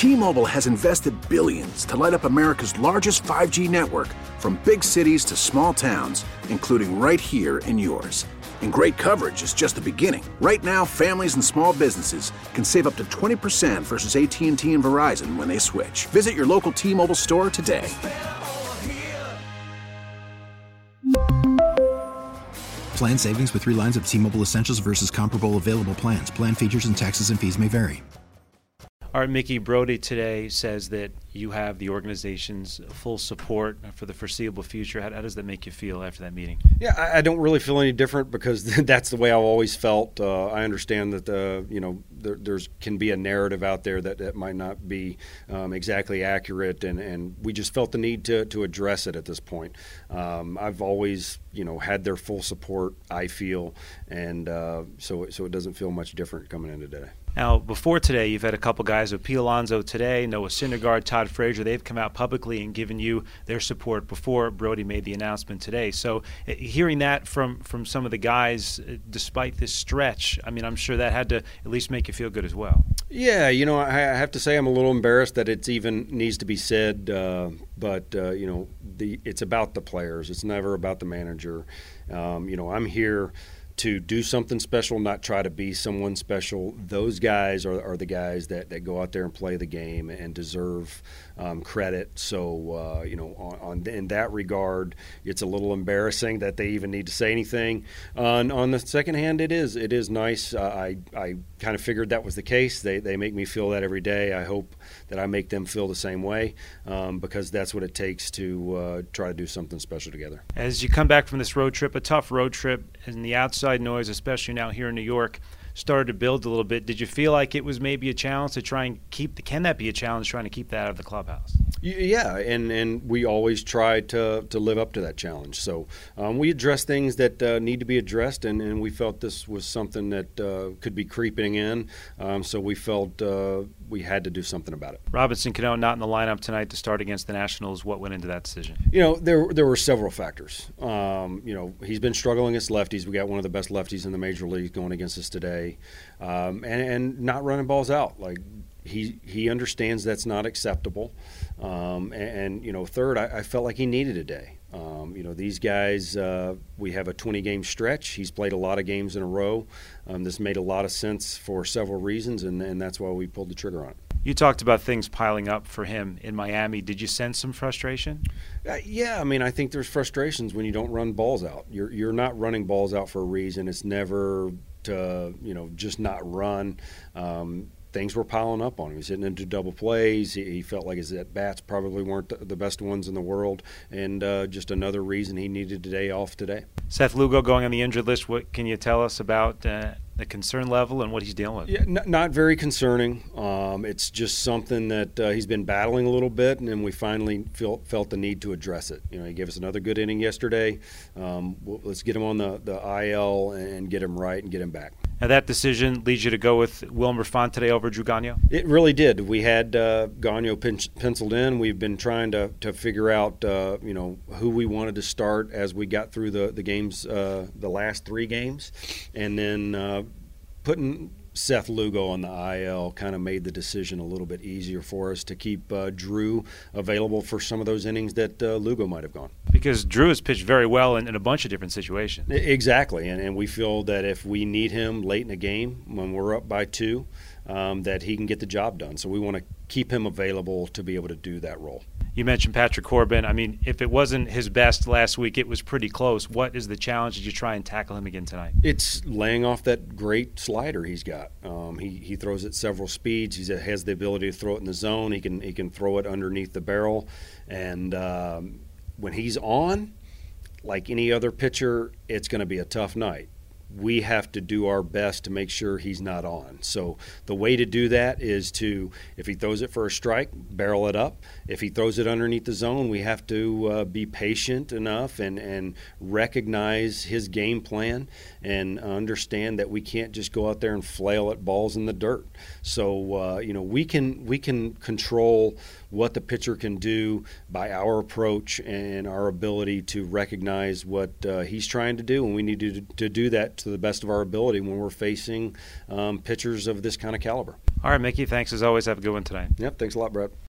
T-Mobile has invested billions to light up America's largest 5G network, from big cities to small towns, including right here in yours. And great coverage is just the beginning. Right now, families and small businesses can save up to 20% versus AT&T and Verizon when they switch. Visit your local T-Mobile store today. Plan savings with 3 lines of T-Mobile Essentials versus comparable available plans. Plan features and taxes and fees may vary. All right, Mickey, Brodie today says that you have the organization's full support for the foreseeable future. How does that make you feel after that meeting? Yeah, I don't really feel any different because that's the way I've always felt. I understand that there's can be a narrative out there that might not be exactly accurate, and we just felt the need to address it at this point. I've always had their full support, I feel, and so it doesn't feel much different coming in today. Now, before today, you've had a couple guys, Pete Alonso today, Noah Syndergaard, Todd Frazier. They've come out publicly and given you their support before Brodie made the announcement today. So hearing that from some of the guys, despite this stretch, I mean, I'm sure that had to at least make you feel good as well. Yeah, I have to say I'm a little embarrassed that it even needs to be said, but it's about the players. It's never about the manager. I'm here to do something special, not try to be someone special. Those guys are the guys that go out there and play the game and deserve credit. So, in that regard, it's a little embarrassing that they even need to say anything. On the second hand, it is nice. I kind of figured that was the case. They make me feel that every day. I hope that I make them feel the same way because that's what it takes to try to do something special together. As you come back from this road trip, a tough road trip, and the outside noise, especially now here in New York, started to build a little bit. Did you feel like it was maybe a challenge to try and can that be a challenge trying to keep that out of the clubhouse? Yeah, and we always try to live up to that challenge. So we address things that need to be addressed, and we felt this was something that could be creeping in. So we felt we had to do something about it. Robinson Cano not in the lineup tonight to start against the Nationals. What went into that decision? There were several factors. He's been struggling against lefties. We got one of the best lefties in the major league going against us today, and not running balls out. Like he understands that's not acceptable. Third, I felt like he needed a day. These guys, we have a 20-game stretch. He's played a lot of games in a row. This made a lot of sense for several reasons, and that's why we pulled the trigger on it. You talked about things piling up for him in Miami. Did you sense some frustration? Yeah, I think there's frustrations when you don't run balls out. You're not running balls out for a reason. It's never to just not run. Things were piling up on him. He's hitting into double plays. He felt like his at-bats probably weren't the best ones in the world, and just another reason he needed a day off today. Seth Lugo going on the injured list. What can you tell us about the concern level and what he's dealing with? Yeah, not very concerning. It's just something that he's been battling a little bit, and then we finally felt the need to address it. He gave us another good inning yesterday. Let's get him on the IL and get him right and get him back. Now that decision leads you to go with Wilmer Fonte over Drew Gagnon? It really did. We had Gagnon penciled in. We've been trying to figure out who we wanted to start as we got through the games, the last 3 games, and then putting Seth Lugo on the IL kind of made the decision a little bit easier for us to keep Drew available for some of those innings that Lugo might have gone. Because Drew has pitched very well in a bunch of different situations. Exactly, and we feel that if we need him late in a game when we're up by 2, that he can get the job done. So we want to keep him available to be able to do that role. You mentioned Patrick Corbin. If it wasn't his best last week, it was pretty close. What is the challenge as you try and tackle him again tonight? It's laying off that great slider he's got. He throws at several speeds. He has the ability to throw it in the zone. He can throw it underneath the barrel. And when he's on, like any other pitcher, it's going to be a tough night. We have to do our best to make sure he's not on. So the way to do that is to, if he throws it for a strike, barrel it up. If he throws it underneath the zone, we have to be patient enough and recognize his game plan and understand that we can't just go out there and flail at balls in the dirt. So we can control what the pitcher can do by our approach and our ability to recognize what he's trying to do, and we need to do that to the best of our ability when we're facing pitchers of this kind of caliber. All right, Mickey, thanks as always. Have a good one tonight. Yep, thanks a lot, Brett.